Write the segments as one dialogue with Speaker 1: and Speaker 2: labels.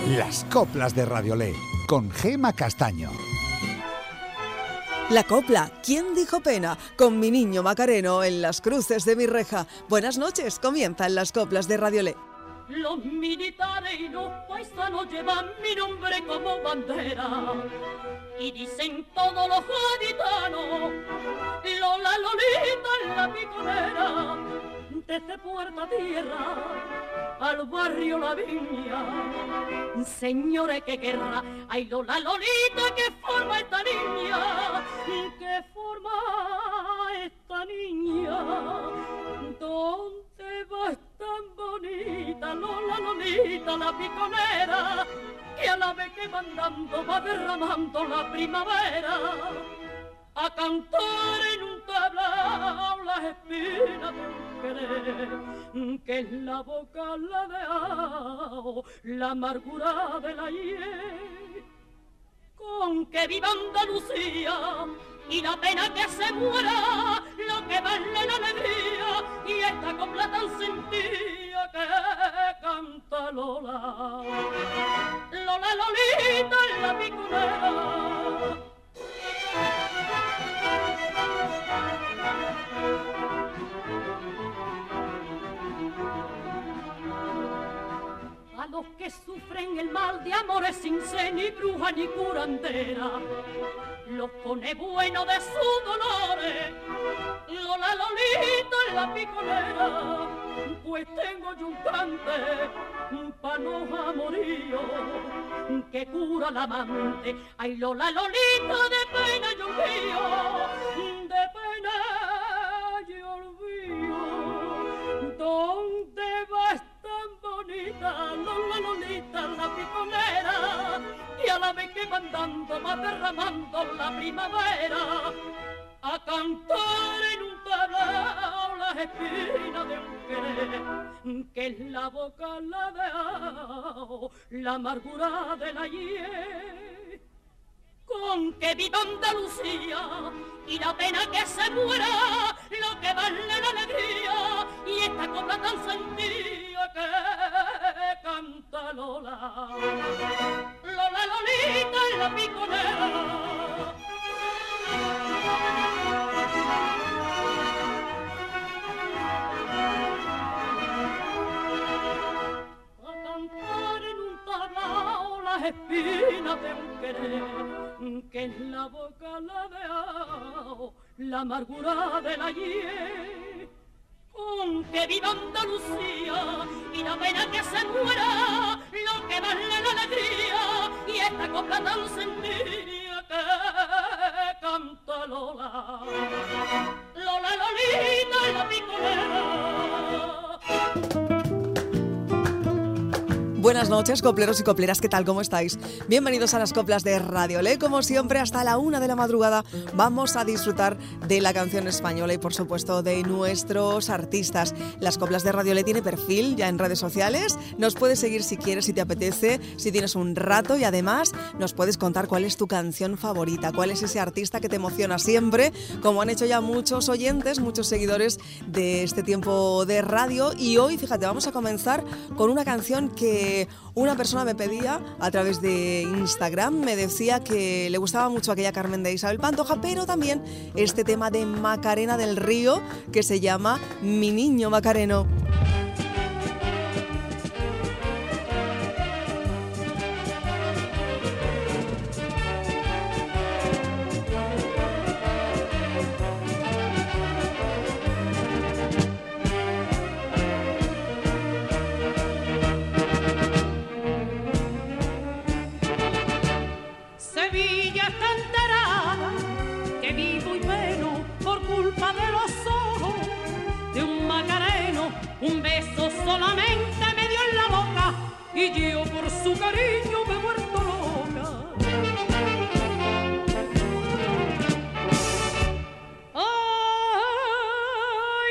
Speaker 1: Las coplas de Radiolé, con Gema Castaño.
Speaker 2: La copla, ¿quién dijo pena? Con mi niño Macareno en las cruces de mi reja. Buenas noches, comienzan las coplas de Radiolé.
Speaker 3: Los militares y los paisanos llevan mi nombre como bandera y dicen todos los gaditanos, Lola Lolita en la piconera, desde Puerta Tierra al barrio La Viña. Señores, qué guerra, ay Lola Lolita, que forma esta niña, que forma esta niña. ¿Dónde vas tan bonita, Lola Lolita, la piconera, que a la vez que va andando va derramando la primavera? A cantar en un tablao las espinas de un querer, que es la boca la de ao, la amargura de la hiel. Con que viva Andalucía y la pena que se muera, lo que vale la alegría y esta copla tan sentida que canta Lola. Lola Lolita en la piconera. A los que sufren el mal de amores sin ser ni bruja ni curandera, los pone bueno de sus dolores Lola Lolita en la piconera. Pues tengo yo un cante pa' los amoríos que cura la amante. Ay Lola Lolita, de pena y olvido, de pena y olvido. ¿Dónde vas tan bonita, Lola Lolita, la piconera? Y a la vez que va andando va derramando la primavera. A cantar en un tablao las espinas de un querer, que es la boca la de ao, la amargura de la hiel. Con que viva Andalucía y la pena que se muera, lo que vale la alegría y esta copla tan sentida que canta Lola. Lola Lolita en la piconera. A cantar en un tablao las espinas de un querer, que es la boca la de ao, la amargura de la hiel. Con que viva Andalucía y la pena que se muera, lo que vale la alegría y esta copla tan sentida que canta Lola. Lola Lolita en la piconera.
Speaker 2: Buenas noches, copleros y copleras, ¿qué tal? ¿Cómo estáis? Bienvenidos a las coplas de Radiolé. Como siempre, hasta la 1 de la madrugada vamos a disfrutar de la canción española y, por supuesto, de nuestros artistas. Las coplas de Radiolé tiene perfil ya en redes sociales. Nos puedes seguir si quieres, si te apetece, si tienes un rato, y además nos puedes contar cuál es tu canción favorita, cuál es ese artista que te emociona siempre, como han hecho ya muchos oyentes, muchos seguidores de este tiempo de radio. Y hoy, fíjate, vamos a comenzar con una canción que una persona me pedía a través de Instagram. Me decía que le gustaba mucho aquella Carmen de Isabel Pantoja, pero también este tema de Macarena del Río que se llama Mi niño Macareno.
Speaker 3: Un beso solamente me dio en la boca y yo por su cariño me he vuelto loca. Ay,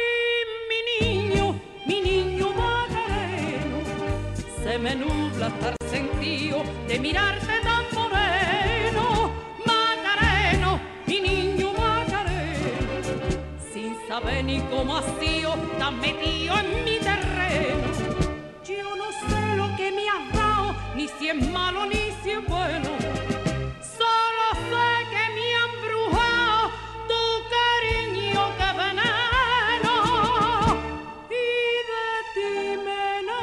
Speaker 3: mi niño Macareno, se me nubla estar sentido de mirarte tan moreno. Macareno, mi niño Macareno, sin saber ni cómo ha sido tan metido en mi terreno. Yo no sé lo que me has dado, ni si si es malo ni si es bueno. Solo sé que me ha embrujado tu cariño que veneno y de ti me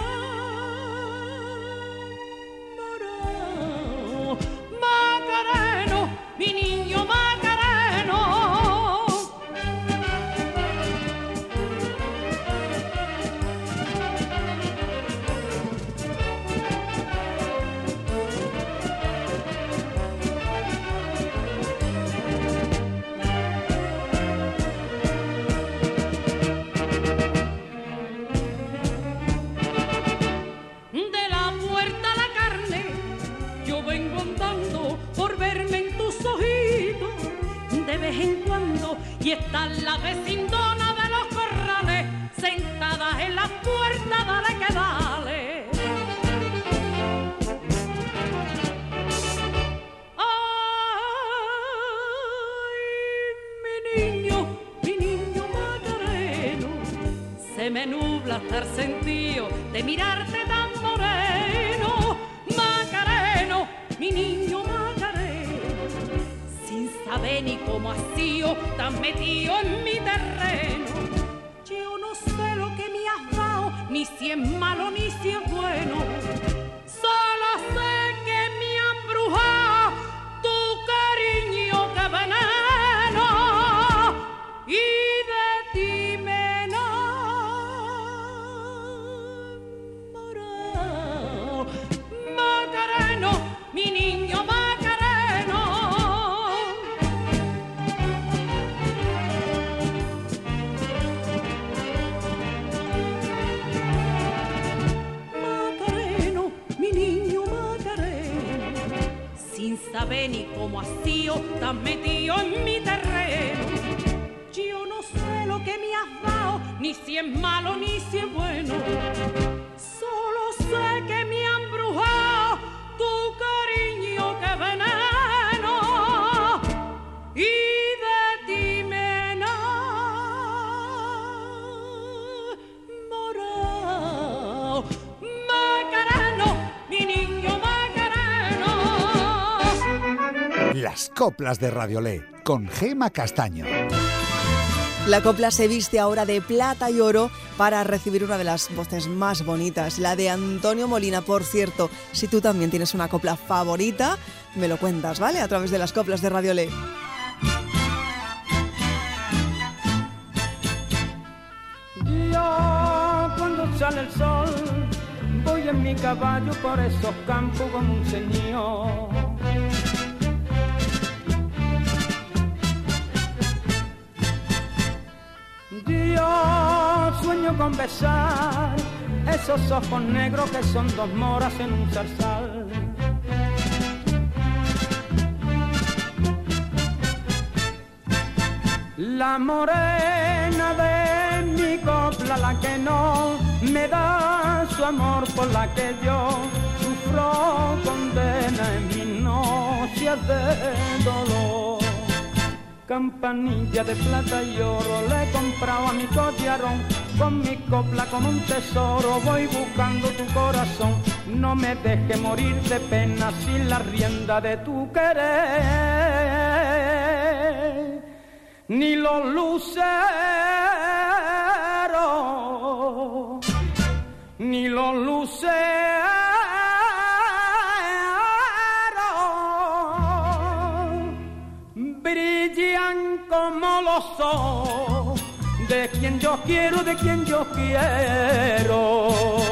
Speaker 3: enamorado. Macareno, mi niño Macareno. De la puerta a la carne, yo vengo andando por verme en tus ojitos de vez en cuando, y está la vecindona de los corrales sentada en la puerta, dale que dale. Ay, mi niño Macareno, se me nubla hasta el sentido de mirarte tan moreno. Macareno, mi niño Macareno, sin saber ni cómo has sido tan metido en mi terreno. Yo no sé lo que me has dado, ni si es malo ni si es bueno. Solo sé que me ha embrujado tu cariño que veneno y de ti me enamorado. Macareno, mi niño Macareno. Macareno, mi niño Macareno, sin saber ni cómo has sido tan metido en mi terreno. Yo no sé lo que me has dado, ni si es malo ni si es bueno. Solo sé que me ha embrujado tu cariño que veneno y de ti me enamorado. Macareno, mi niño Macareno.
Speaker 1: Las coplas de Radiolé con Gema Castaño.
Speaker 2: La copla se viste ahora de plata y oro para recibir una de las voces más bonitas, la de Antonio Molina. Por cierto, si tú también tienes una copla favorita, me lo cuentas, ¿vale? A través de las coplas de Radiolé.
Speaker 4: Yo cuando sale el sol voy en mi caballo por esos campos como un señor. Yo sueño con besar esos ojos negros que son dos moras en un zarzal. La morena de mi copla, la que no me da su amor, por la que yo sufro condena en mis noches de dolor. Campanilla de plata y oro le he comprado a mi collarón, con mi copla como un tesoro voy buscando tu corazón. No me dejes morir de pena sin la rienda de tu querer, ni los luceros, ni los luceros brillan como los ojos de quien yo quiero, de quien yo quiero.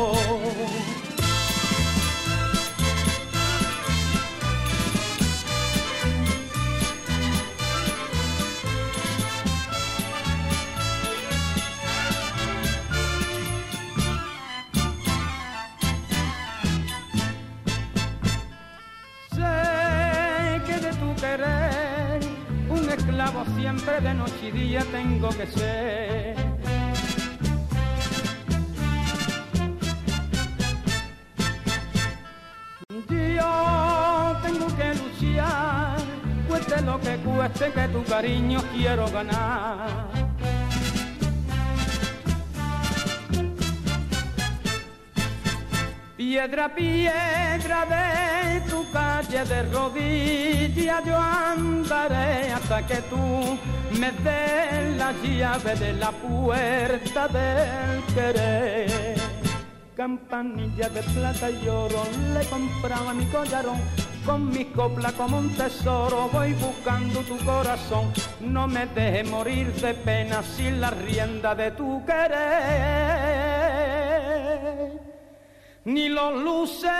Speaker 4: Esclavo siempre de noche y día tengo que ser. Yo tengo que luchar, cueste lo que cueste, que tu cariño quiero ganar. Piedra, piedra de tu calle de rodillas yo andaré hasta que tú me des la llave de la puerta del querer. Campanilla de plata y oro le compraba mi collarón, con mi copla como un tesoro voy buscando tu corazón. No me dejes morir de pena sin la rienda de tu querer. Ni los luceros,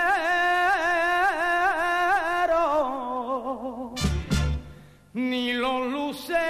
Speaker 4: ni los luceros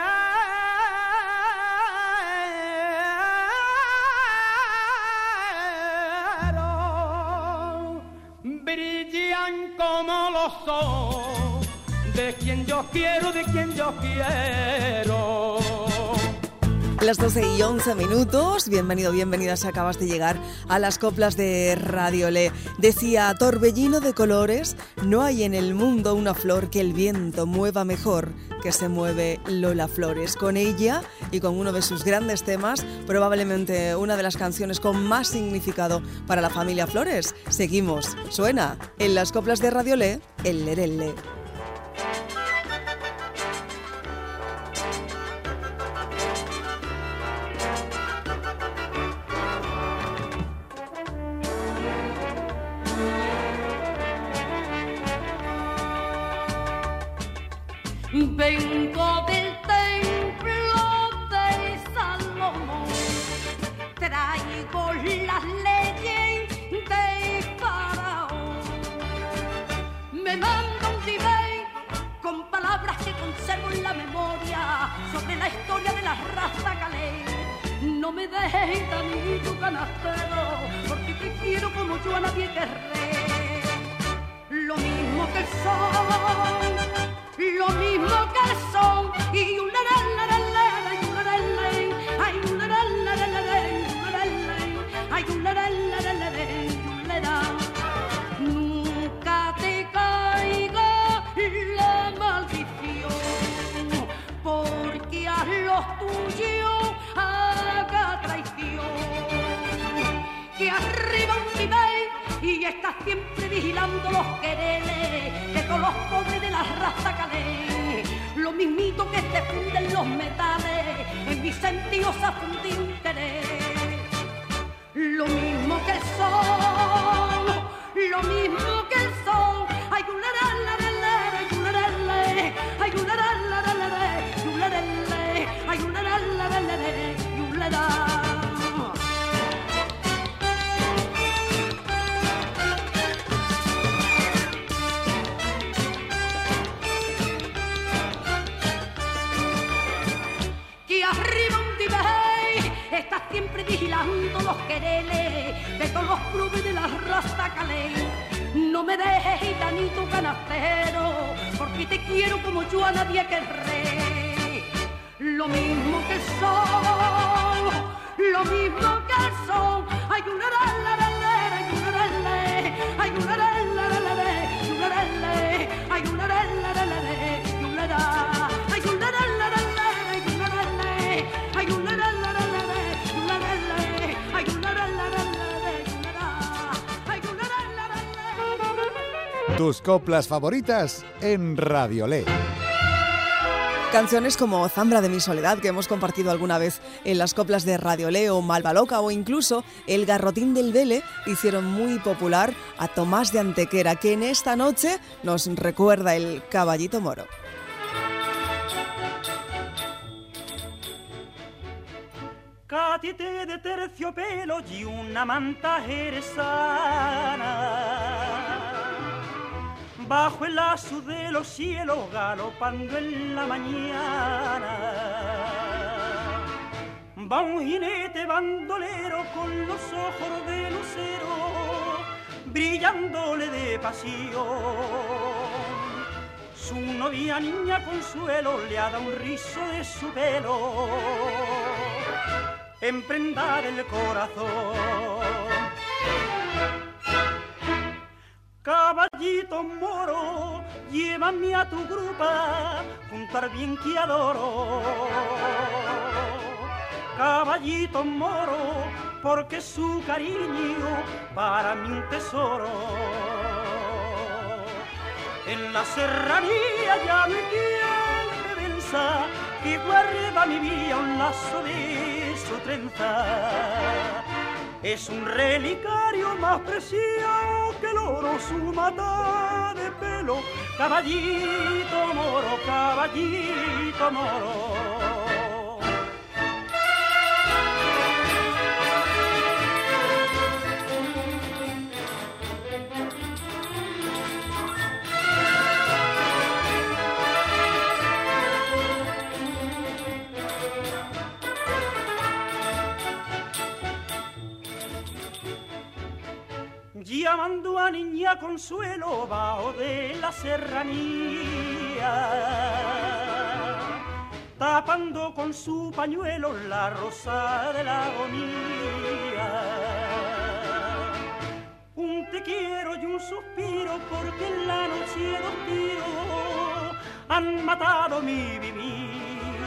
Speaker 4: brillan como los ojos de quien yo quiero, de quien yo quiero.
Speaker 2: Las 12:11, bienvenido, bienvenida, si acabas de llegar a las coplas de Radiolé. Decía, torbellino de colores, no hay en el mundo una flor que el viento mueva mejor que se mueve Lola Flores. Con ella y con uno de sus grandes temas, probablemente una de las canciones con más significado para la familia Flores. Seguimos, suena en las coplas de Radiolé, el lerele.
Speaker 3: Vengo del templo de Salomón, traigo las leyes de Faraón. Me manda un dibey con palabras que conservo en la memoria sobre la historia de la raza calé. No me dejes ni tu canastero, porque te quiero como yo a nadie querré. Lo mismo que el sol, lo mismo que el son, y un lerele, y un lerele, ay un lerele, ay un lerele, y un lera. Nunca te caiga la maldición, porque a los tuyos haga traición. Que arriba un nivel y estás siempre vigilando los quereres de todos los pobres de la raza calé. Lo mismito que se funden los metales, en mis sentidos se ha fundido un querer. Lo mismo que el sol, lo mismo que el sol. Hay un lerele, hay un lerele, hay un lerele, hay un lerele, hay un lerele, y un lerele. Arriba un dibey, estás siempre vigilando los quereles de todos los clubes de la raza calé. No me dejes gitanito canastero, porque te quiero como yo a nadie querré. Lo mismo que el sol, lo mismo que el sol. Hay un lerele, hay un lerele, hay un lerele, hay un lerele, hay un lerele, y un lerele.
Speaker 1: Tus coplas favoritas en Radiolé.
Speaker 2: Canciones como Zambra de mi soledad, que hemos compartido alguna vez en las coplas de Radiolé, o Malva Loca, o incluso El garrotín del Vele, hicieron muy popular a Tomás de Antequera, que en esta noche nos recuerda el caballito moro.
Speaker 4: Catite de terciopelo y una manta jerezana, bajo el azul de los cielos galopando en la mañana. Va un jinete bandolero con los ojos de lucero, brillándole de pasión. Su novia niña Consuelo le ha dado un rizo de su pelo en prenda del corazón. Caballito moro, llévame a tu grupa, junto al bien que adoro. caballito moro, porque su cariño para mí un tesoro. En la serranía ya no hay quien me venza, que guarda mi vida un lazo de su trenza. Es un relicario más preciado que el oro, su mata de pelo, caballito moro, caballito moro. Llamando a niña Consuelo bajo de la serranía, tapando con su pañuelo la rosa de la agonía. Un te quiero y un suspiro, porque en la noche dos tiros han matado mi vivir.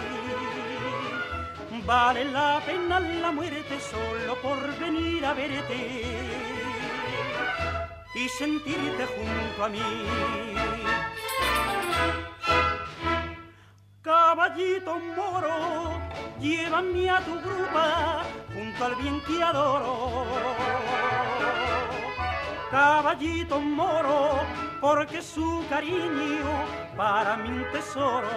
Speaker 4: Vale la pena la muerte solo por venir a verte y sentirte junto a mí. Caballito moro, llévame a tu grupa junto al bien que adoro. Caballito moro, porque su cariño para mí un tesoro.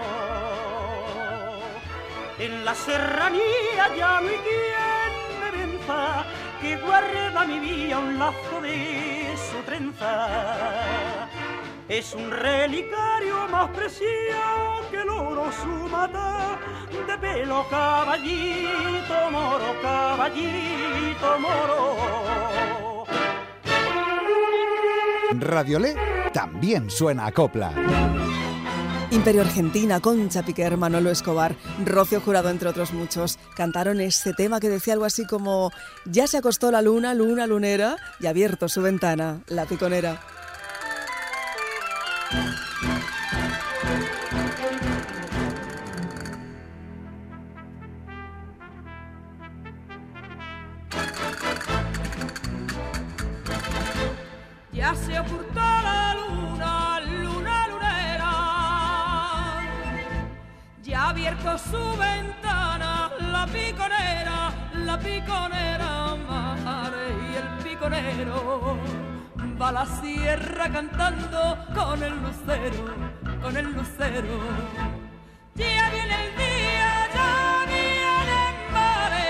Speaker 4: En la serranía ya no hay quien me venza, que guarda mi vida un lazo de su trenza. Es un relicario más preciado que el oro, su mata de pelo, caballito moro, caballito moro.
Speaker 1: Radiolé también suena a copla.
Speaker 2: Imperio Argentina, Concha Piquer, Manolo Escobar, Rocío Jurado, entre otros muchos, cantaron este tema que decía algo así como: ya se acostó la luna, luna lunera, y ha abierto su ventana, la piconera.
Speaker 3: Ya se ocultó la luna, luna lunera, ya ha abierto su ventana, la piconera, mare, y el piconero va a la sierra cantando con el lucero, con el lucero. Ya viene el día, ya viene el mare,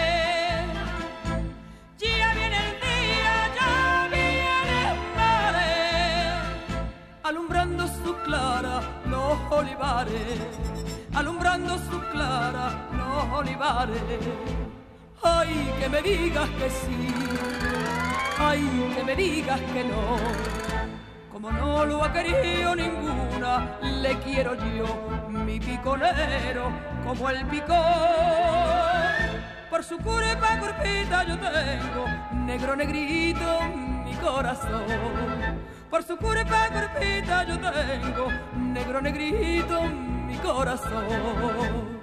Speaker 3: ya viene el día, ya viene el mare, alumbrando su clara los olivares, alumbrando su clara los olivares. Ay, que me digas que sí, ay, que me digas que no. Como no lo ha querido ninguna, le quiero yo, mi piconero, como el picón. Por su curva curvita yo tengo, negro negrito mi corazón. Por su curva curvita yo tengo, negro negrito mi corazón.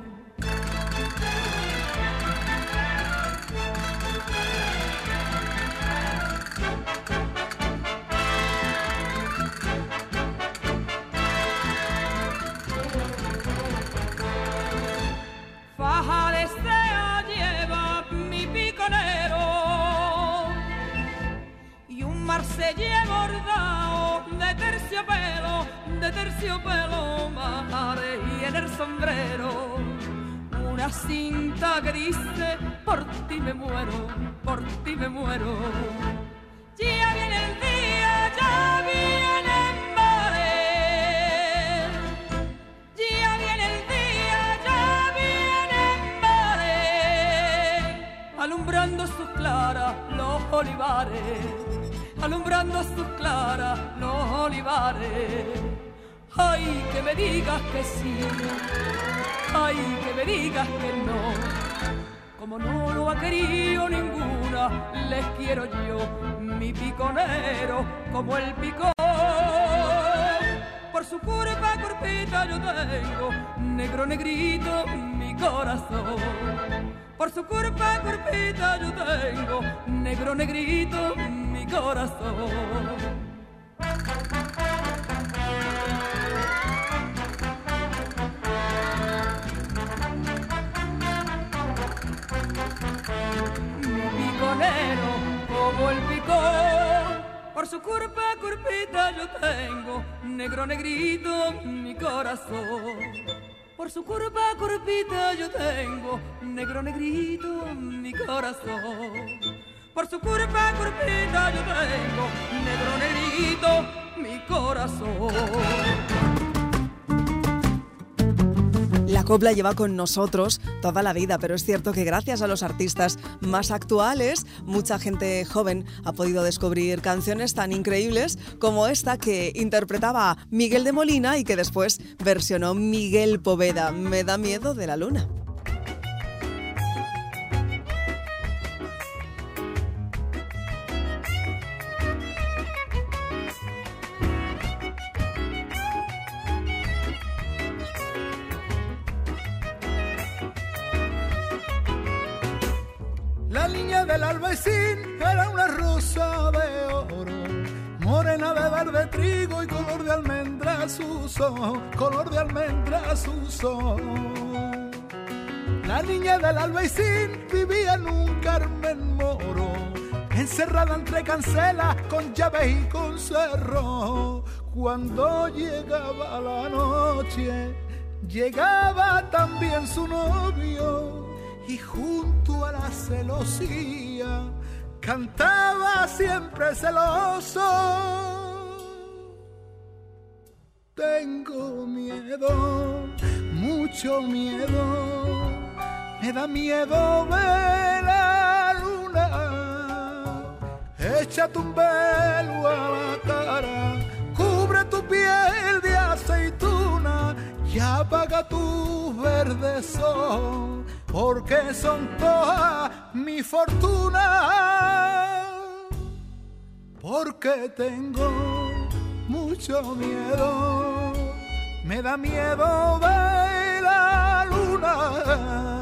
Speaker 3: Faja de sea lleva mi piconero y un marsellé bordado de terciopelo, mare, y en el sombrero una cinta que dice: por ti me muero, por ti me muero. Ya viene el día, ya viene el mare, ya viene el día, ya viene el mare, alumbrando sus claras los olivares, alumbrando sus claras los olivares. Ay, que me digas que sí, ay, que me digas que no. Como no lo ha querido ninguna, les quiero yo, mi piconero, como el picón.
Speaker 4: por su curva curvita yo tengo negro negrito mi corazón. Por su curva curvita yo tengo negro negrito mi corazón. Piconero como el picón, por su curvita yo tengo negro negrito mi corazón. Por su curvita yo tengo negro negrito mi corazón. Por su curvita yo tengo negro negrito mi corazón.
Speaker 2: La copla lleva con nosotros toda la vida, pero es cierto que gracias a los artistas más actuales, mucha gente joven ha podido descubrir canciones tan increíbles como esta que interpretaba Miguel de Molina y que después versionó Miguel Poveda, Me da miedo de la luna.
Speaker 5: La niña del albaicín era una rosa de oro, morena de verde trigo y color de almendra sus ojos, color de almendra sus ojos. La niña del albaicín vivía en un Carmen Moro, encerrada entre cancelas con llaves y con cerro. Cuando llegaba la noche, llegaba también su novio, y junto a la celosía cantaba siempre celoso. Tengo miedo, mucho miedo, me da miedo ver la luna. Échate un velo a la cara, cubre tu piel de aceituna y apaga tus verdes ojos, porque son toda mi fortuna. Porque tengo mucho miedo, me da miedo ver la luna.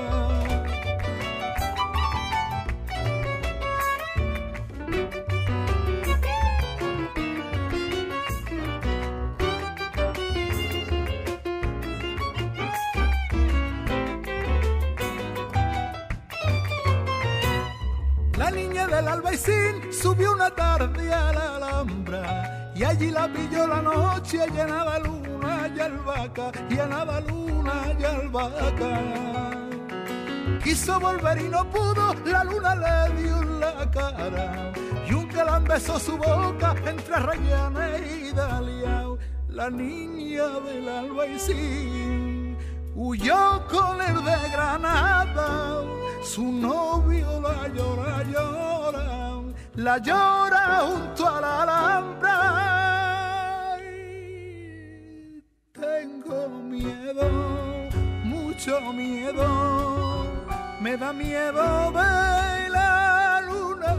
Speaker 5: La niña del albaicín subió una tarde a la Alhambra y allí la pilló la noche llena de luna y albahaca, llena de luna y albahaca. Quiso volver y no pudo, la luna le dio en la cara y un galán besó su boca entre Rayana y Dalia. La niña del albaicín huyó con el de Granada, su novio la llora, llora, la llora junto a la Alhambra. Ay, tengo miedo, mucho miedo, me da miedo ver la luna.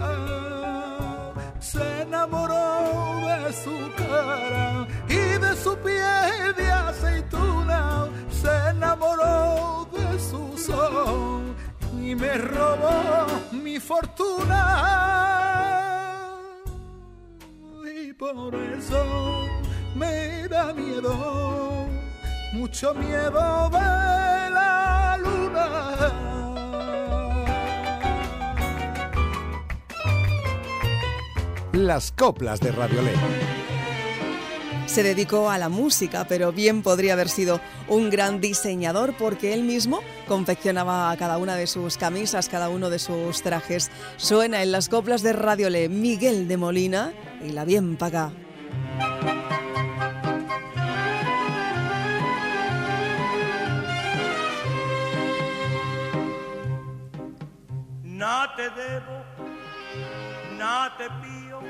Speaker 5: Se enamoró de su cara y de su piel de aceituna, se enamoró de sus ojos y me robó mi fortuna. Y por eso me da miedo, mucho miedo de la luna.
Speaker 1: Las coplas de Radiolé.
Speaker 2: Se dedicó a la música, pero bien podría haber sido un gran diseñador porque él mismo confeccionaba cada una de sus camisas, cada uno de sus trajes. Suena en las coplas de Radiolé Miguel de Molina y la bien paga.
Speaker 6: No te debo, no te pío,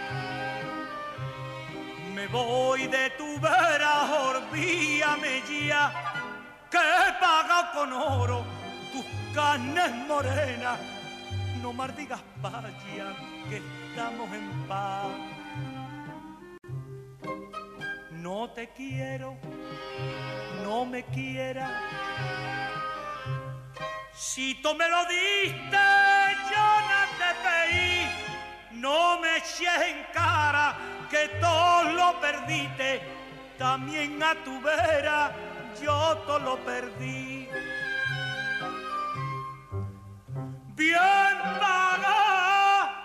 Speaker 6: me voy de tu vera, olvídame ya, que paga con oro tus carnes morenas. No maldigas vaya, que estamos en paz. No no te quiero, no me quieras. Si tú me lo diste, yo no te pedí, no me eches en cara que todo lo perdiste, también a tu vera yo todo lo perdí. Bien paga,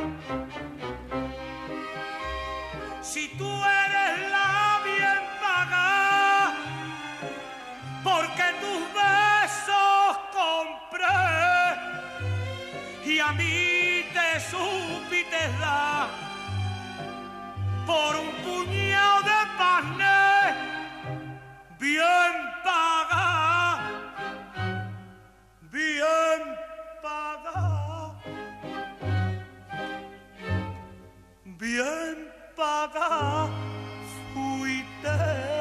Speaker 6: si tú eres la bien paga, porque tus besos compré y a mí te supiste dar por un puñado de panes. Bien paga, bien paga, bien paga, fuiste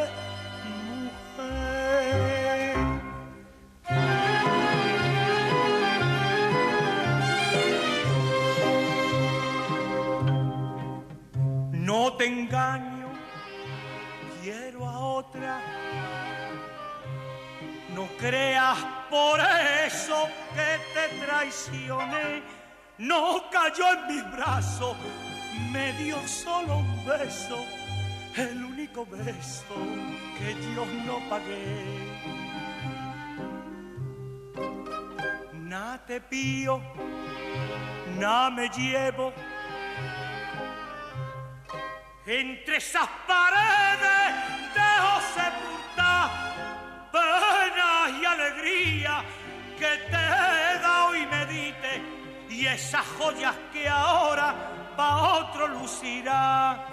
Speaker 6: mujer. No te engaño, quiero a otra. No creas por eso que te traicioné. No cayó en mis brazos, me dio solo un beso, el único beso que yo no pagué. Na te pío, na me llevo. Entre esas paredes dejo sepultar penas y alegría que te he dado y me diste, y esas joyas que ahora pa' otro lucirá.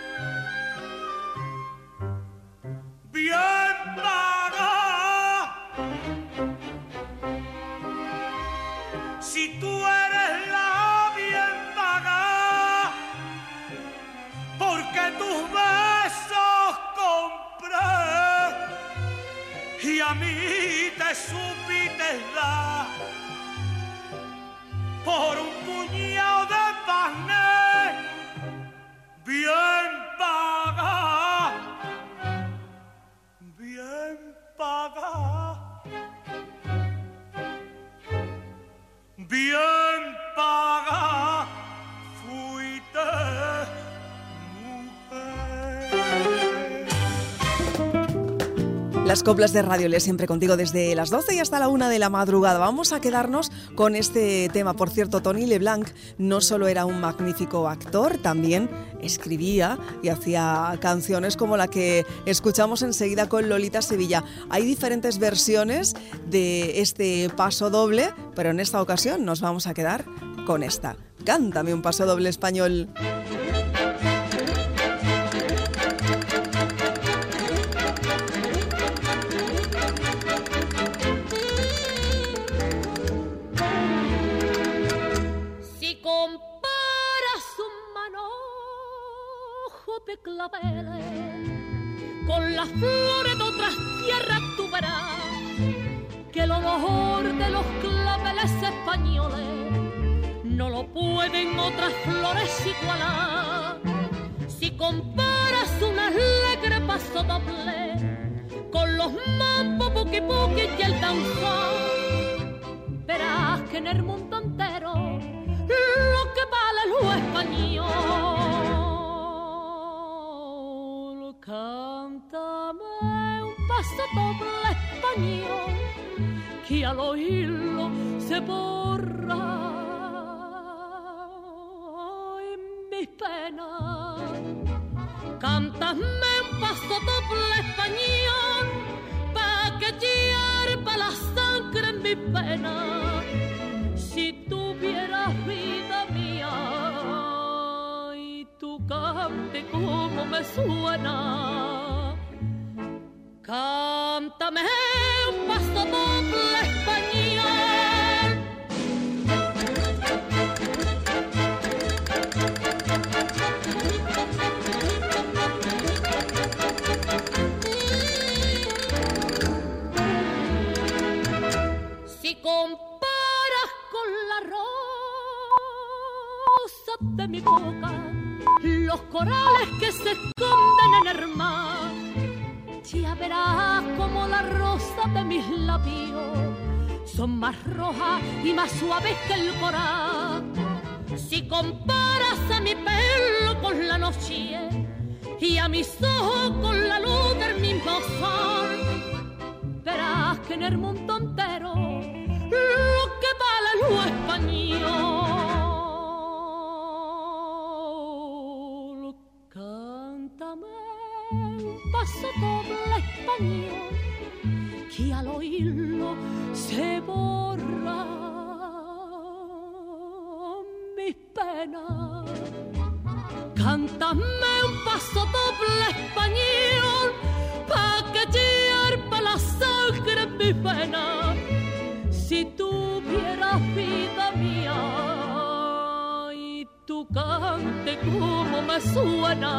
Speaker 6: Bien paga, si tú eres la bien paga, porque tus besos compré y a mí te supiste dar por un puñado de panes. Bien paga, bien paga, bien paga, fuiste mujer.
Speaker 2: Las coplas de Radio Le, siempre contigo desde las 12 y hasta la 1 de la madrugada. Vamos a quedarnos con este tema. Por cierto, Tony Leblanc no solo era un magnífico actor, también escribía y hacía canciones como la que escuchamos enseguida con Lolita Sevilla. Hay diferentes versiones de este paso doble, pero en esta ocasión nos vamos a quedar con esta. Cántame un paso doble español.
Speaker 3: De claveles con las flores de otras tierras, tú verás que el olor de los claveles españoles no lo pueden otras flores igualar. Si comparas un alegre paso doble con los mambos buki buki y el danzón, verás que en el mundo entero lo que vale lo español. Cántame un paso doble español que al oírlo se borra en mis penas. Cántame un paso doble español pa' que hierva la sangre en mis penas. Si tuvieras vida mía y tu cante como me suena, cántame un paso doble español. Si comparas con la rosa de mi boca los corales que se esconden en el mar, mis labios son más rojas y más suaves que el coral. Si comparas a mi pelo con la noche y a mis ojos con la luz del mismo sol, verás que en el mundo entero lo que vale lo español. Cántame un paso doble español que al oírlo se borra mis penas. Cántame un paso doble español pa' que hierva la sangre en mis venas. Si tuvieras vida mía y tu cante como me suena,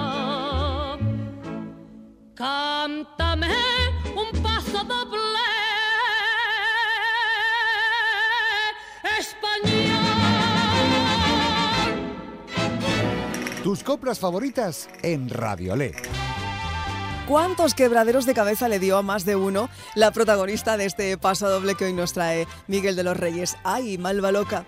Speaker 3: cántame un paso doble español.
Speaker 1: Tus coplas favoritas en Radiolé.
Speaker 2: ¿Cuántos quebraderos de cabeza le dio a más de uno la protagonista de este paso doble que hoy nos trae Miguel de los Reyes? ¡Ay, Malva Loca!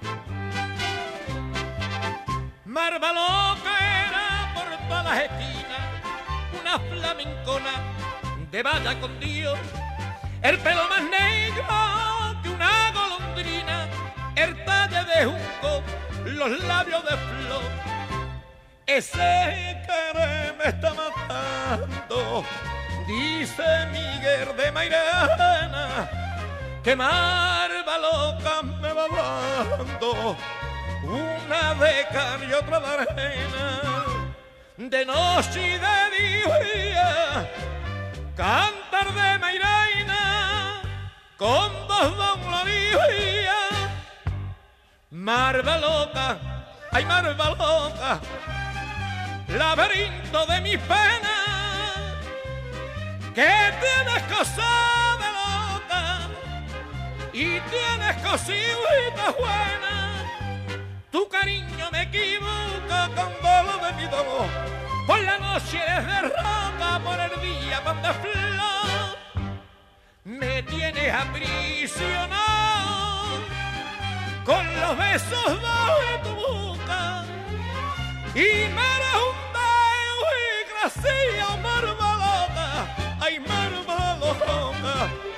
Speaker 6: Malva Loca era por todas las esquinas una flamencona de valla con Dios, el pelo más negro que una golondrina, el talle de junco, los labios de flor. Ese querer me está matando, dice Miguel de Mairena, que Malva Loca me va dando una de cal y otra de arena, de noche y de día, cantar de Mairena, con voz dolorida. Malva Loca, ay Malva Loca, laberinto de mis penas, que tienes cosas de loca y tienes cositas buenas. Tu cariño me equivoca con dolor de mi dolor, por la noche eres de roca, por el día pan de flor. Me tienes aprisionado con los besos de tu boca y me eres un dedo y gracia, Malva Loca, ay Malva Loca.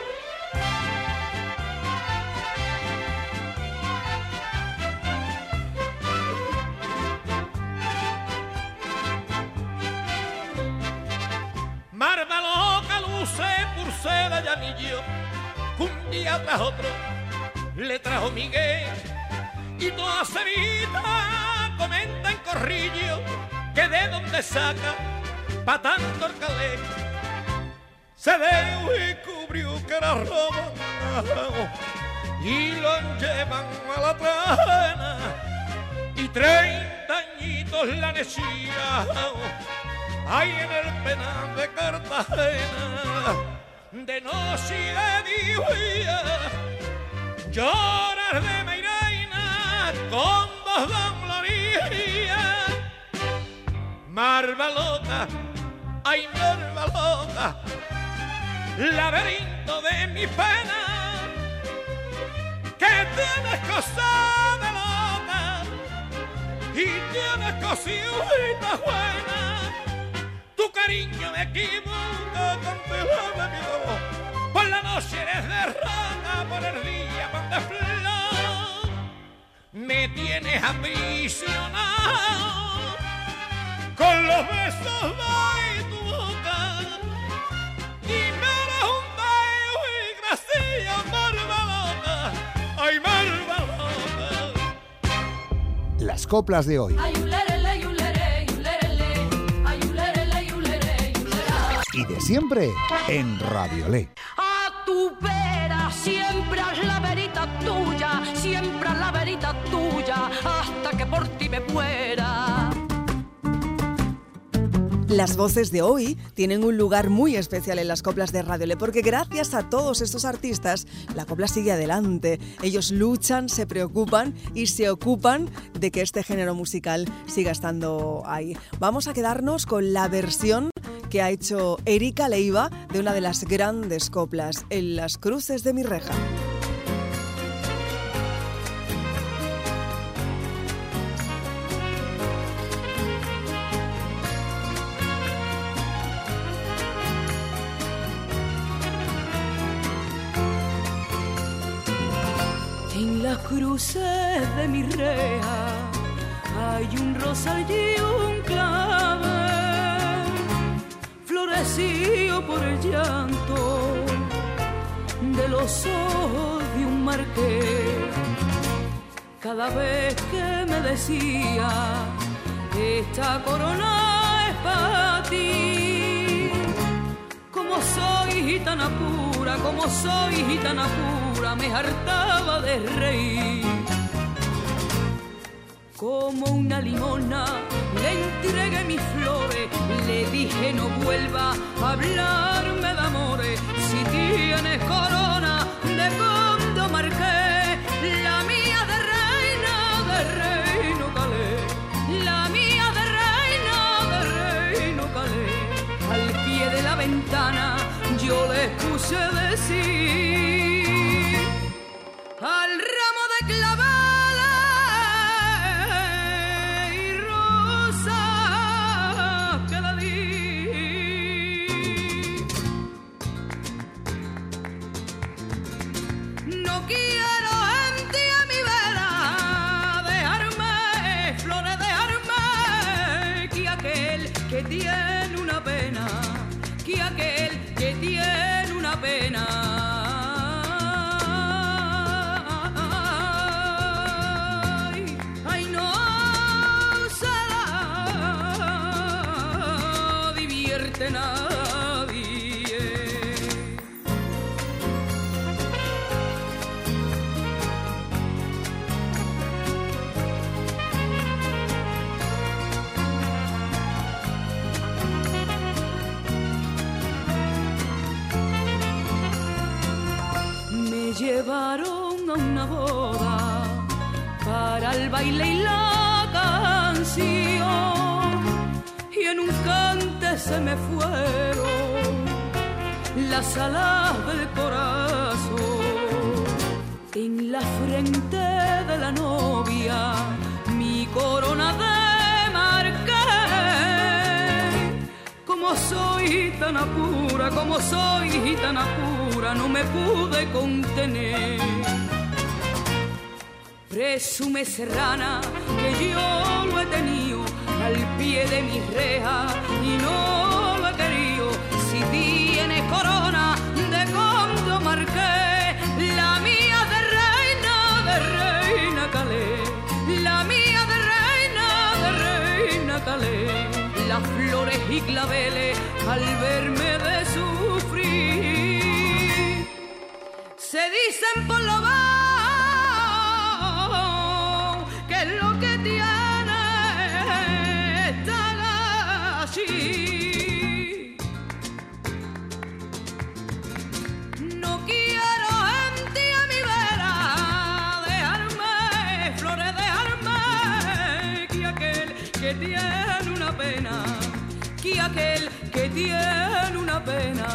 Speaker 6: Malva Loca luce pulsera y anillo, un día tras otro le trajo Miguel, y toda Sevilla comenta en corrillo que de donde saca pa' tanto el calé. Se dejó y cubrió que era robo y lo llevan a la trena, y 30 añitos la nechía hay en el penal de Cartagena. De noche y de día llorar de Mairena con voz dolorida. Malva Loca, ay Malva Loca, laberinto de mi pena, que tienes cosas de loca y tienes cositas buenas. Tu cariño me equivoca con tu de mi dolor, por la noche eres de roca, por el día pan de flor. Me tienes aprisionado con los besos de tu boca y me eres un dedo y gracia, Malva Loca, ay Malva Loca.
Speaker 1: Las coplas de hoy. Y de siempre en Radiolé.
Speaker 3: A tu vera siempre haz la verita tuya, siempre haz la verita tuya, hasta que por ti me muera.
Speaker 2: Las voces de hoy tienen un lugar muy especial en las coplas de Radiolé, porque gracias a todos estos artistas, la copla sigue adelante. Ellos luchan, se preocupan y se ocupan de que este género musical siga estando ahí. Vamos a quedarnos con la versión que ha hecho Erika Leiva de una de las grandes coplas, En las cruces de mi reja.
Speaker 3: En las cruces de mi reja hay un rosal y un clavel, florecido por el llanto de los ojos de un marqués. Cada vez que me decía, esta corona es para ti, como soy gitana pura, como soy gitana pura, me hartaba de reír. Como una limona le entregué mis flores, le dije no vuelva a hablarme de amores. Si tienes corona de Conde Marqués, la mía de reino calé, la mía de reino calé. Al pie de la ventana yo les puse decir, al ramo de claveles y rosas que le di. No quiero gente a mi vera, dejarme flores, dejarme que aquel que tiene una pena, que aquel que tiene una pena. Ay, no se la divierte nadie. Me llevaron a una boda para el baile y la canción, y en un cante se me fueron las alas del corazón. En la frente de la novia mi corona de marqués. Como soy gitana pura, como soy gitana pura, no me pude contener. Presume serrana que yo lo he tenido al pie de mi reja y no lo he querido. Si tienes corona de Conde Marqués, la mía de reina calé, la mía de reina calé. Las flores y claveles al verme de sufrir se dicen por lo bajo que es lo que tiene estar así. No quiero gente a mi vera, dejarme flores, dejarme que aquel que tiene una pena, que aquel que tiene una pena.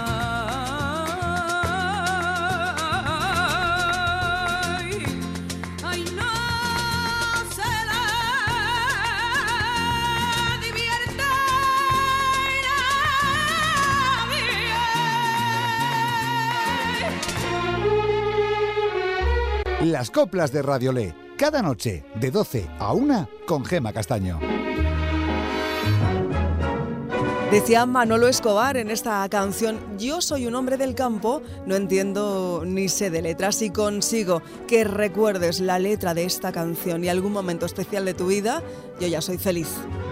Speaker 3: Ay, no se la divierte
Speaker 1: nadie. Las coplas de Radiolé, cada noche de 12 a 1 con Gema Castaño.
Speaker 2: Decía Manolo Escobar en esta canción, yo soy un hombre del campo, no entiendo ni sé de letras, y consigo que recuerdes la letra de esta canción y algún momento especial de tu vida, yo ya soy feliz.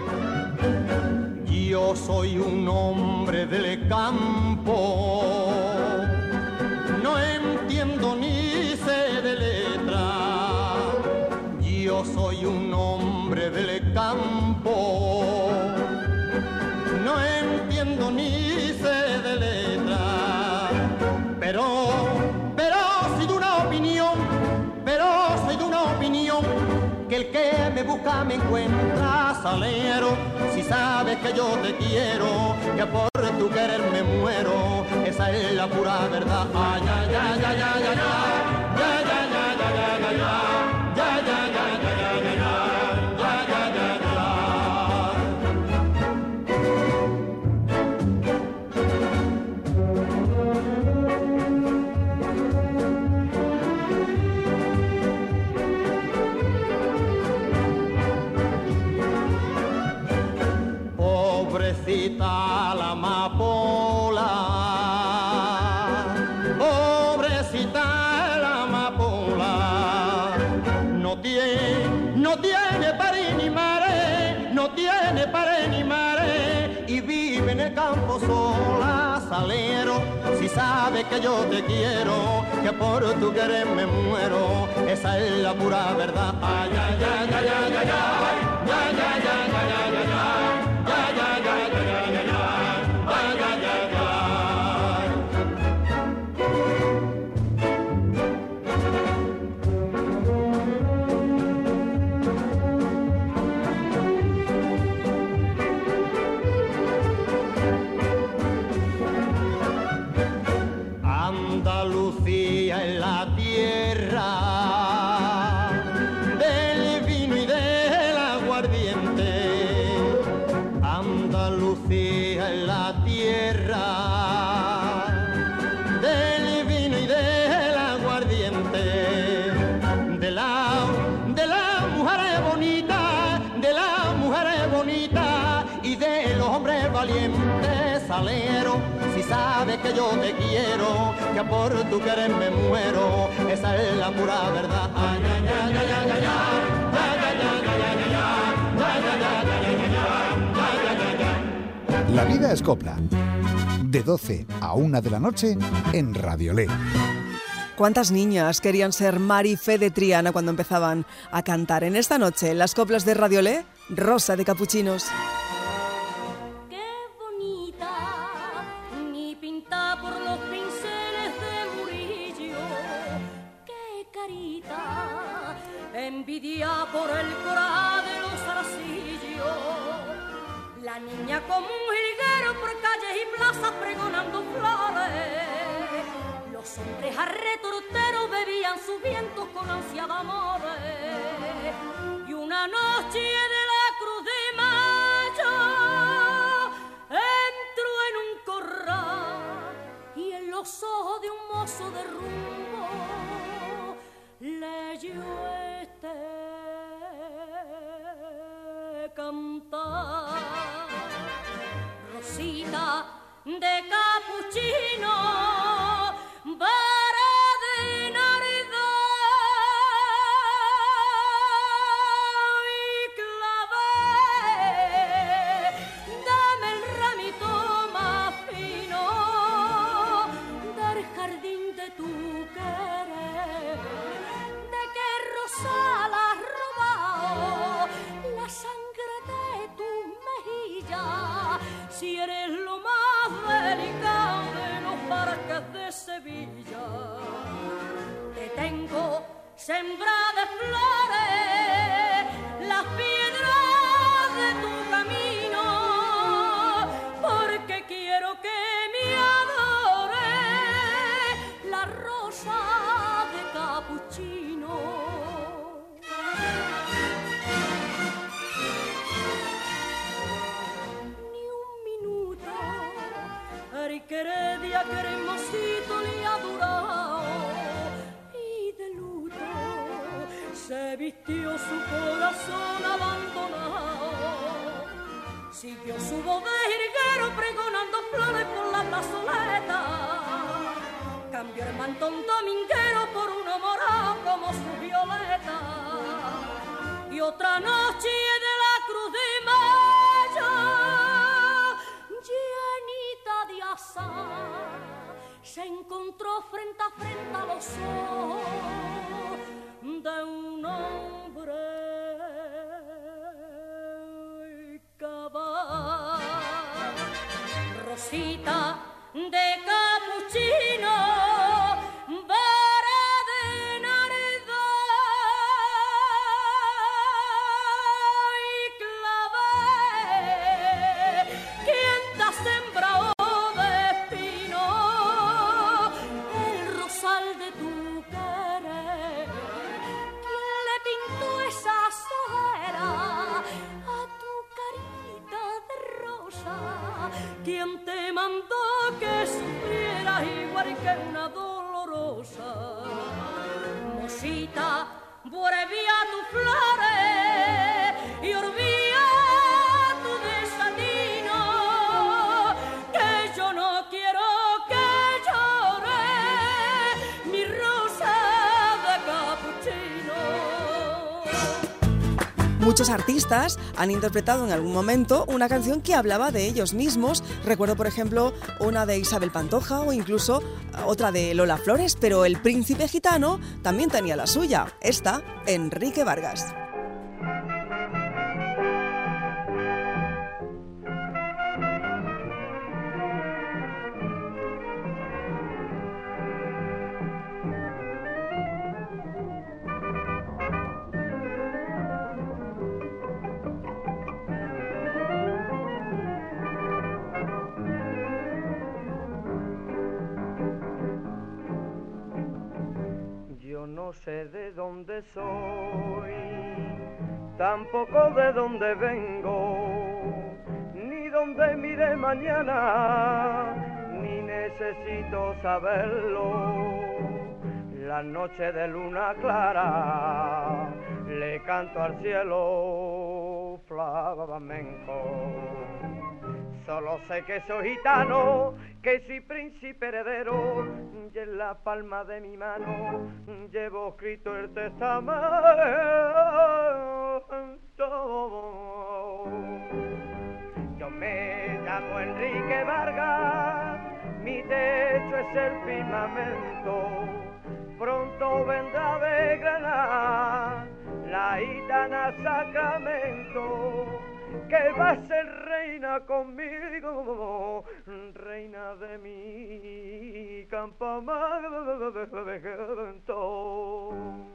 Speaker 7: Yo soy un hombre del campo, no entiendo ni sé de letra. Yo soy un hombre del campo, no entiendo ni sé de letra, pero soy de una opinión, que el que me busca me encuentra, salero. Si sabes que yo te quiero, que por tu querer me muero, esa es la pura verdad. Ay, ay, ay, ay, ay, ay, ay, ay, ay, ay, ay, ay, ay, ay. Pobrecita la amapola, pobrecita la amapola, no tiene padre ni madre, no tiene padre ni madre, y vive en el campo sola, salero, si sabe que yo te quiero, que por tu querer me muero, esa es la pura verdad. Ay, ay, ay, ay, ay, ay, ay, ay, ay, ay, ay, ay, ay, ay. Andalucía es la tierra del vino y del aguardiente. Andalucía es la tierra del vino y del aguardiente. De las mujeres bonitas, de las mujeres bonitas y de los hombres valientes, salero. Si sabes que yo te quiero, que por tu querer me muero, esa es la pura verdad. Ay, ay, ay, ay, ay, ay, ay.
Speaker 1: La vida es copla. De 12 a 1 de la noche en Radiolé.
Speaker 2: ¿Cuántas niñas querían ser Marifé de Triana cuando empezaban a cantar? En esta noche, en las coplas de Radiolé, Rosa de Capuchinos.
Speaker 8: Envidia por el coraje de los arcillos, la niña como un jilguero por calles y plazas pregonando flores. Los hombres arretorteros bebían sus vientos con ansia de amores. Y una noche de la Cruz de Mayo entró en un corral y en los ojos de un mozo de rumbo leyó cantar. Rosita de Capuchino, vara de Navidad y clavé, dame el ramito más fino del jardín de tu querer. ¿De qué rosa la has robado la sangre de tus mejillas? Si eres lo más delicado de los parques de Sevilla, te tengo sembrada de flores las piedras de tu camino, porque quiero que me adore la rosa de Capuchino. Queredia, que hermosito le ha durado, y de luto se vistió su corazón abandonado. Siguió su voz de jilguero pregonando flores por la plazoleta. Cambió el mantón dominguero por uno morado como su violeta. Y otra noche de la Cruz de Mayo, llenita de azar, se encontró frente a frente a los ojos de un hombre cabal. Rosita de Capuchino, vara de Navidad y clavé. ¿Quién te ha sembrado ¿Quién te mandó que sufrieras igual que una dolorosa? Mosita, vuelve a tus flores y olvida tu desatino, que yo no quiero que llore mi rosa de capuchino.
Speaker 2: Muchos artistas han interpretado en algún momento una canción que hablaba de ellos mismos. Recuerdo, por ejemplo, una de Isabel Pantoja o incluso otra de Lola Flores, pero el príncipe gitano también tenía la suya. Esta, Enrique Vargas.
Speaker 7: No sé de dónde soy, tampoco de dónde vengo, ni dónde miré mañana, ni necesito saberlo. La noche de luna clara le canto al cielo flamenco. Solo sé que soy gitano, que soy príncipe heredero, y en la palma de mi mano llevo escrito el testamento. Yo me llamo Enrique Vargas, mi techo es el firmamento, pronto vendrá de Granada la gitana Sacramento, que va a ser reina conmigo, reina de mi campamento.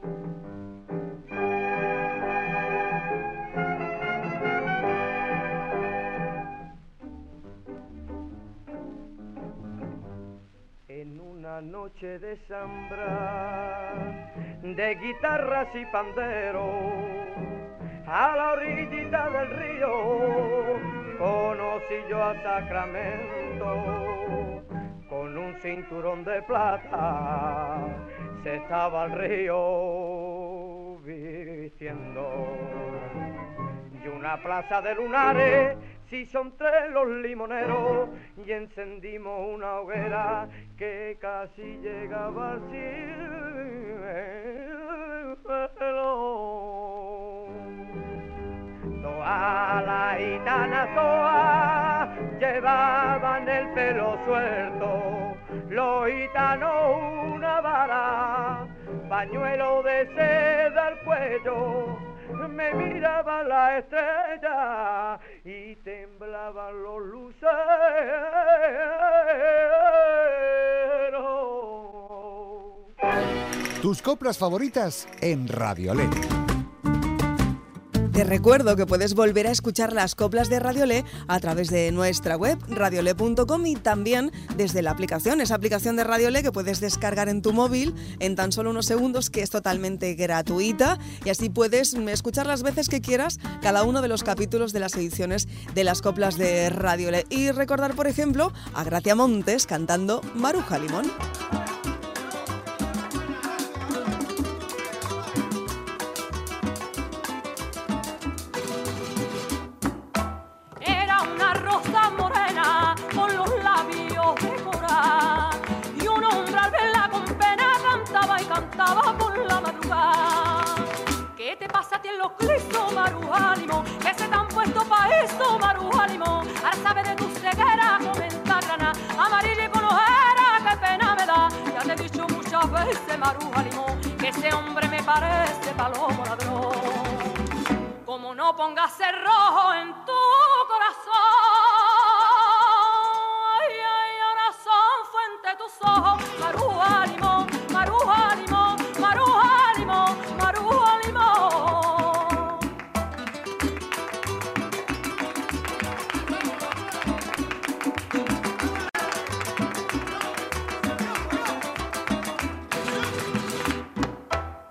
Speaker 7: En una noche de zambra, de guitarras y panderos, a la orillita del río conocí yo a Sacramento, con un cinturón de plata se estaba al río vistiendo, y una plaza de lunares si son tres los limoneros, y encendimos una hoguera que casi llegaba al cielo. Todas las gitanas todas llevaban el pelo suelto, los gitanos una vara, pañuelo de seda al cuello, me miraba la estrella y temblaban los luceros.
Speaker 1: Tus coplas favoritas en Radiolé.
Speaker 2: Te recuerdo que puedes volver a escuchar las coplas de Radiolé a través de nuestra web, radiolé.com, y también desde la aplicación, esa aplicación de Radiolé que puedes descargar en tu móvil en tan solo unos segundos, que es totalmente gratuita, y así puedes escuchar las veces que quieras cada uno de los capítulos de las ediciones de las coplas de Radiolé. Y recordar, por ejemplo, a Gracia Montes cantando Maruja Limón.
Speaker 8: Cantaba por la madrugada. ¿Qué te pasa a ti en los clistos, Maruja Limón? Que se te han puesto pa' esto, Maruja Limón. Ahora sabes de tu ceguera, comenta grana, amarilla y con ojera, qué pena me da. Ya te he dicho muchas veces, Maruja Limón, que ese hombre me parece palomo ladrón. Como no pongas cerrojo en tu corazón, ay, ay, ahora son fuente tus ojos, Maruja Limón, Maruja Limón, Maruja Limón, Maruja Limón.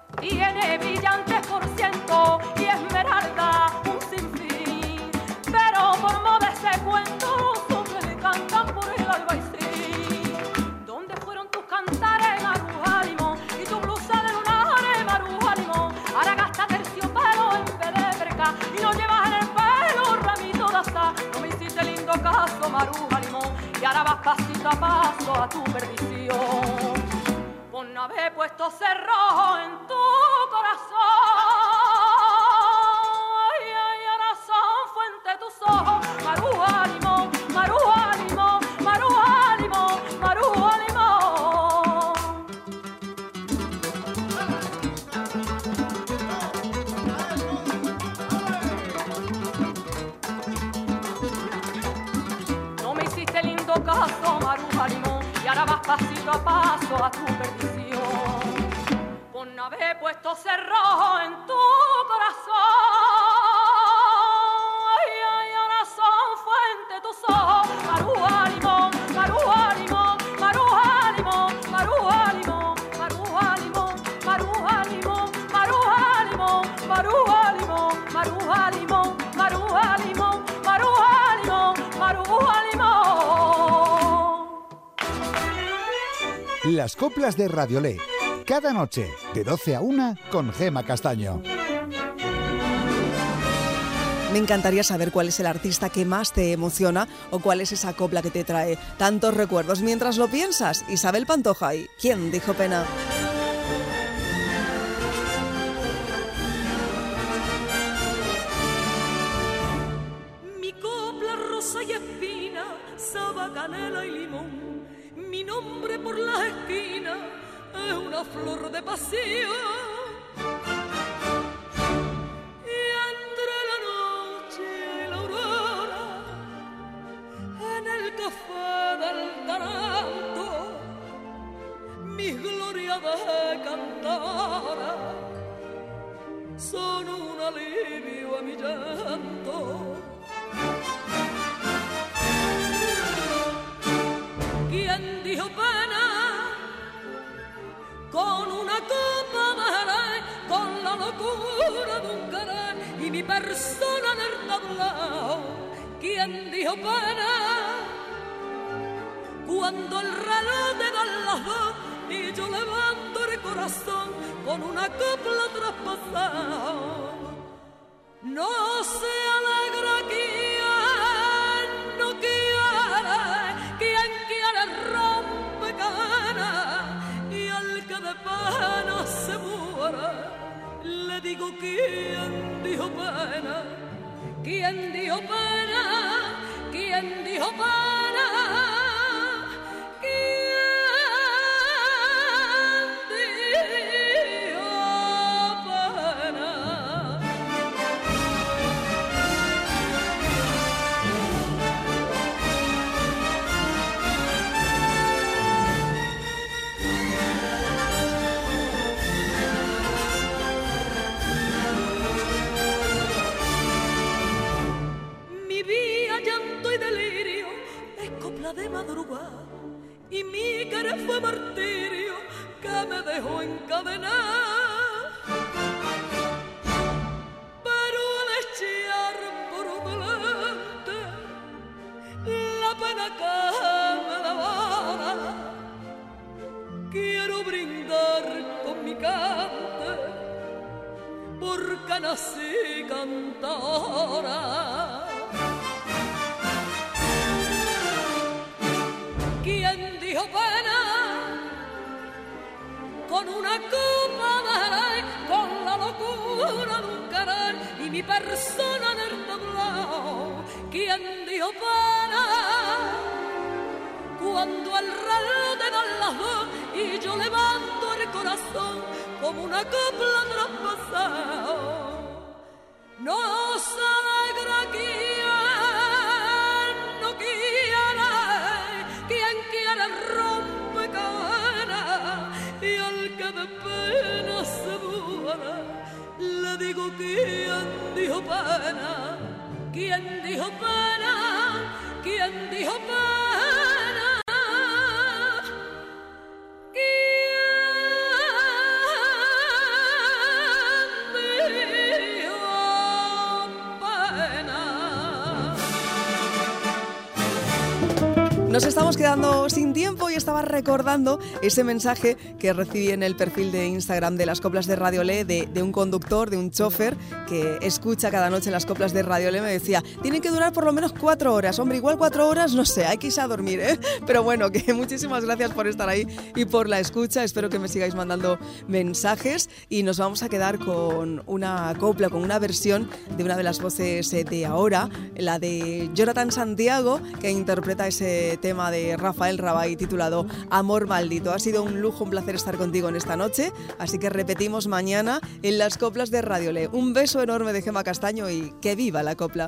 Speaker 8: Tiene brillantes por ciento y esmeralda un sinfín, pero maruja, limón, y ahora vas pasito a paso a tu perdición. Por no haber puesto cerrojo en tu corazón, y ahora son fuente tus ojos, maruja, limón, maruja, limón, maruja, limón, maruja, limón. Caso, maruja, limón, y ahora vas pasito a paso a tu perdición. Por no haber puesto cerrojo en tu corazón, y ahora son fuente tus ojos, maruja, limón, maruja, limón, maruja, limón, maruja, limón, maruja, limón, maruja, limón, maruja, limón, maruja, limón, maruja, limón, maruja, limón, maruja, limón, maruja, limón.
Speaker 1: Las coplas de Radiolé, cada noche de 12 a 1 con Gema Castaño.
Speaker 2: Me encantaría saber cuál es el artista que más te emociona o cuál es esa copla que te trae tantos recuerdos mientras lo piensas. Isabel Pantoja y ¿Quién dijo pena?
Speaker 8: Mi copla rosa y espina, saba, canela y limón. Mi nombre por las esquinas es una flor de pasión. Y entre la noche y la aurora, en el café del Taranto, mis glorias de cantora son un alivio a mi llanto. ¿Quién dijo pena? Con una copa de Jerez, con la locura de un querer y mi persona en el tablao. ¿Quién dijo pena? Cuando el reloj te da las dos y yo levanto el corazón con una copla traspasada. No se alegra quien no quiere, quien quiere rompe cadena, y al que de pena se muere, le digo quién dijo pena, quién dijo pena, quién dijo pena. De madrugada y mi querer fue martirio que me dejó encadenar, pero al echar por delante la pena que me devora, quiero brindar con mi cante porque nací cantora. ¿Quién dijo pena? Con una copa de Jerez, con la locura de un querer y mi persona en el tablao. ¿Quién dijo pena? Cuando el reloj te da las dos y yo levanto el corazón como una copla traspasada. No se alegra quien no quiere, quien quiere rompe cadena, y al que de pena se muere, le digo quién dijo pena, quién dijo pena, quién dijo pena.
Speaker 2: Nos estamos quedando sin tiempo y estaba recordando ese mensaje que recibí en el perfil de Instagram de las coplas de Radio Le de un conductor, de un chofer que escucha cada noche las coplas de Radio Le. Me decía, tienen que durar por lo menos 4 horas. Hombre, igual 4 horas, no sé, hay que irse a dormir, ¿eh? Pero bueno, que muchísimas gracias por estar ahí y por la escucha. Espero que me sigáis mandando mensajes y nos vamos a quedar con una copla, con una versión de una de las voces de ahora, la de Jonathan Santiago, que interpreta ese tema de Rafael Rabay titulado Amor Maldito. Ha sido un lujo, un placer estar contigo en esta noche, así que repetimos mañana en las coplas de Radio Le. Un beso enorme de Gema Castaño y que viva la copla.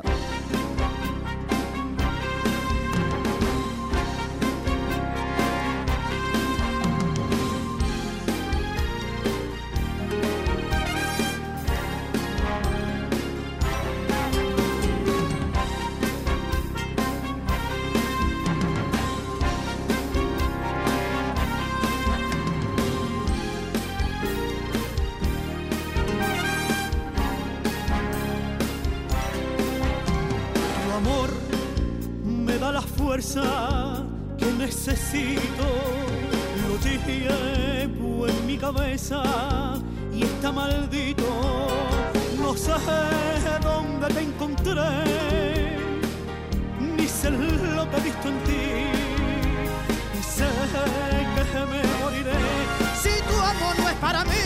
Speaker 6: Que necesito, lo llevo en mi cabeza y está maldito. No sé dónde te encontré, ni sé lo que he visto en ti, y sé que me moriré si tu amor no es para mí.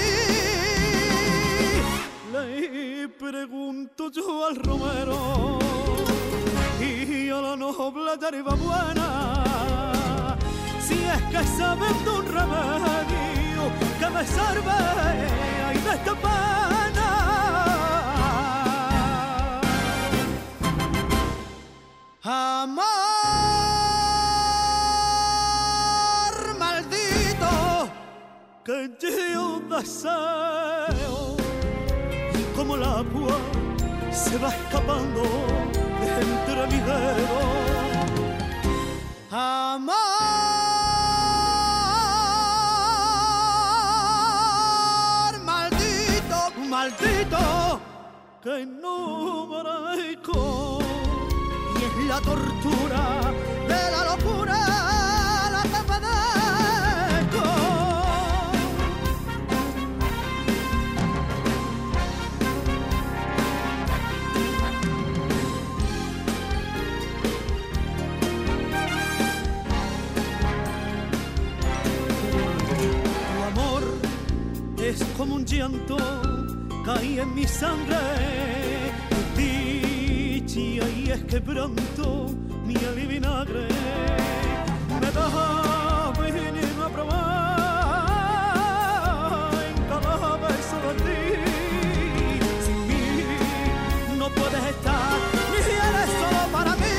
Speaker 6: Le pregunto yo al romero y a la noble hierba buena, si es que saben de un remedio que me salve ay, de esta pena. Amor maldito que yo deseo, y como el agua se va escapando entre mis dedos. Amor maldito, maldito, que no merezco. Y es la tortura de la locura la que padezco. Es como un llanto, cae en mi sangre, dicha y es quebranto, miel y vinagre, me da veneno a probar en cada beso de ti. Sin mí no puedes estar, ni eres solo para mí.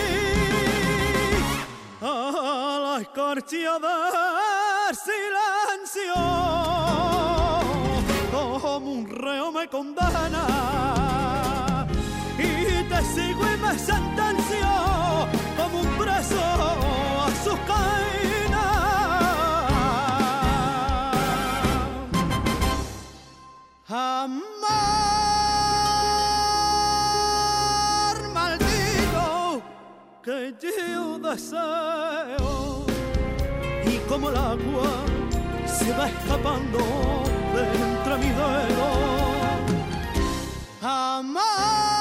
Speaker 6: A la escarcha del silencio, como un reo me condena y te sigo y me sentencio como un preso a sus cadenas. Amor maldito que yo deseo, y como el agua se va escapando de entre mis dedos. Amor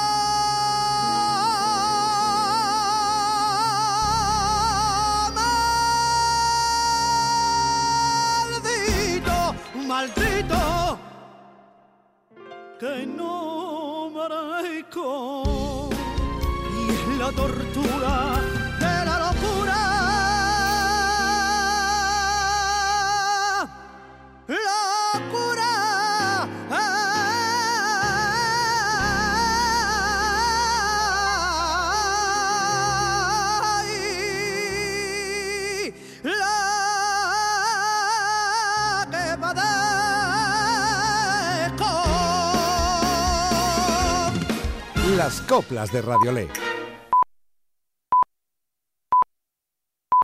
Speaker 6: maldito, maldito, que no merezco. Y es la tortura de la locura.
Speaker 1: Las coplas de Radio Le.